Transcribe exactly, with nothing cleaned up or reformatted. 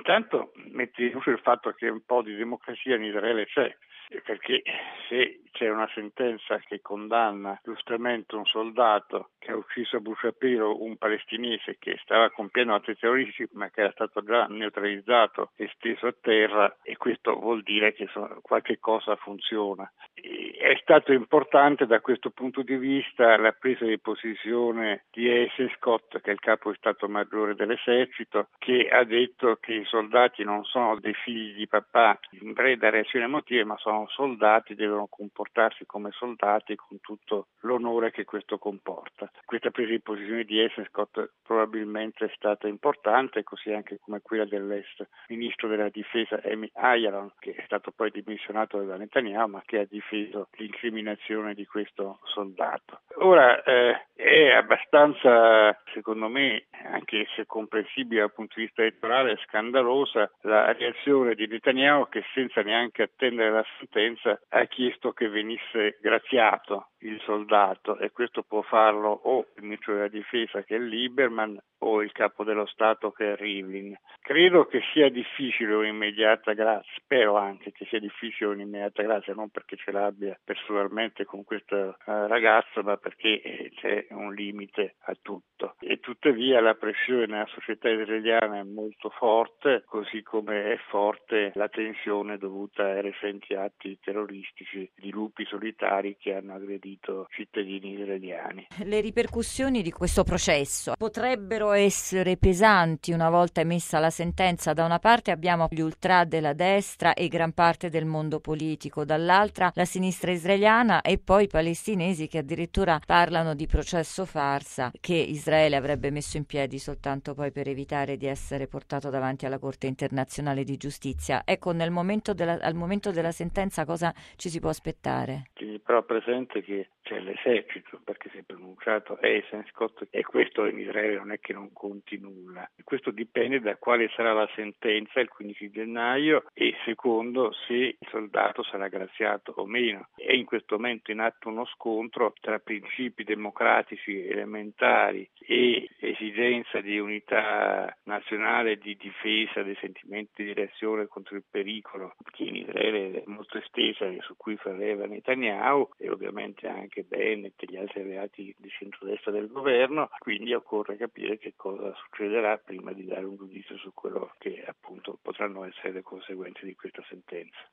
intanto mette in luce il fatto che un po' di democrazia in Israele c'è, perché se c'è una sentenza che condanna giustamente un soldato che ha ucciso a bruciapelo un palestinese che stava compiendo atti terroristici ma che era stato già neutralizzato e steso a terra, e questo vuol dire che qualche cosa funziona. E è stato importante da questo punto di vista la presa di posizione di Eisenhower, che è il capo di Stato Maggiore dell'esercito, che ha detto che i soldati non sono dei figli di papà in preda da reazioni emotive, ma sono soldati, devono comportarsi come soldati con tutto l'onore che questo comporta. Questa presa di posizione di Eisenhower probabilmente è stata importante, così anche come quella dell'ex ministro della difesa Emi Ayaron, che è stato poi dimissionato da Netanyahu, ma che ha difeso l'incriminazione di questo soldato. Ora eh, è abbastanza, secondo me, anche se comprensibile dal punto di vista elettorale, scandalosa la reazione di Netanyahu, che senza neanche attendere la sentenza ha chiesto che venisse graziato il soldato, e questo può farlo o il ministro della difesa, che è Lieberman, o il capo dello Stato, che è Rivlin. Credo che sia difficile un'immediata grazia, spero anche che sia difficile un'immediata grazia, non perché ce l'abbia personalmente con questo uh, ragazzo, ma perché eh, c'è un limite a tutto. E tuttavia la pressione nella società israeliana è molto forte, così come è forte la tensione dovuta ai recenti atti terroristici di lupi solitari che hanno aggredito cittadini israeliani. Le ripercussioni di questo processo potrebbero essere pesanti una volta emessa la sentenza. Da una parte abbiamo gli ultra della destra e gran parte del mondo politico, dall'altra la sinistra israeliana e poi i palestinesi che addirittura parlano di processo farsa che Israele avrebbe messo in piedi soltanto poi per evitare di essere portato davanti alla Corte internazionale di giustizia. Ecco, nel momento della, al momento della sentenza cosa ci si può aspettare? Tieni però presente che c'è l'esercito, perché si è pronunciato Eisenhower, e questo in Israele non è che non conti nulla. Questo dipende da quale sarà la sentenza il quindici gennaio e secondo se il soldato sarà graziato o meno. È in questo momento in atto uno scontro tra principi democratici elementari e esigenza di unità nazionale, di difesa dei sentimenti di reazione contro il pericolo, che in Israele è molto estesa e su cui fa leva Netanyahu, e ovviamente anche Bennett e gli altri alleati di centrodestra del governo. Quindi occorre capire che cosa succederà prima di dare un giudizio su quello che appunto potranno essere le conseguenze di questa sentenza.